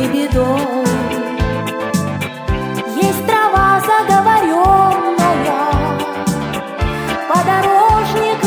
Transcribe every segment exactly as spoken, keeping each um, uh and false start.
не бедой. Есть трава заговоренная, подорожник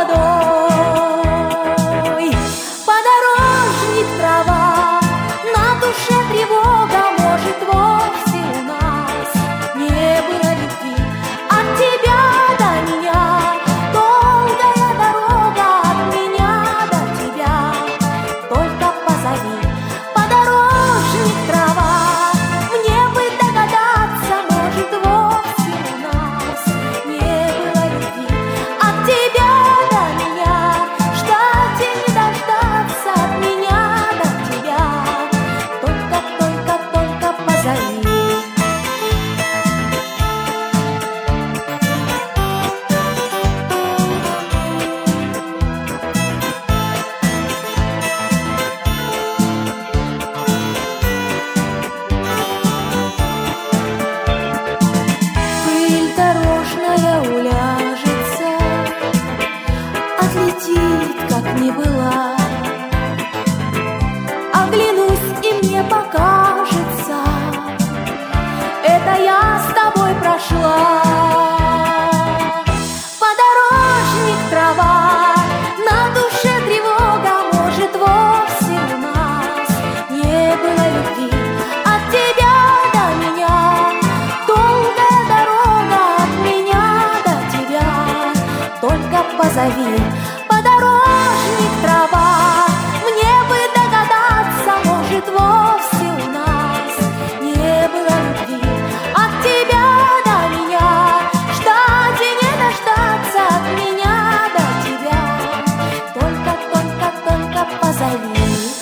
молодой. Подорожник, трава, на душе тревога, может, вовсе у нас не было любви. От тебя до меня долгая дорога, от меня до тебя только позови. Подорожник, трава, мне бы догадаться, может, вовсе у нас не было любви. От тебя до меня ждать и не дождаться, от меня до тебя только, только, только позови. Пыль дорожная уляжется, отлетит, как не была. Оглянусь, и мне покажется, это я с тобой прошла. Подорожник, трава, на душе тревога, может, вовсе у нас не было любви. От тебя до меня долгая дорога, от меня до тебя только позови. Подорожник, трава, мне бы догадаться, может, вовсе у нас не было любви. От тебя до меня ждать и не дождаться, от меня до тебя только, только, только позови.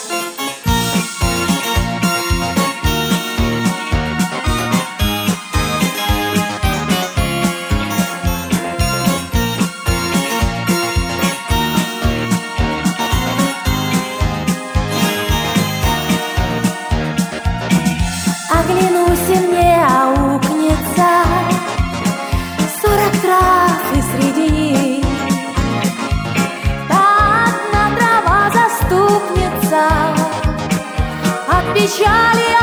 Оглянусь, и мне аукнется сорок трав, и среди них та одна трава заступница от печали.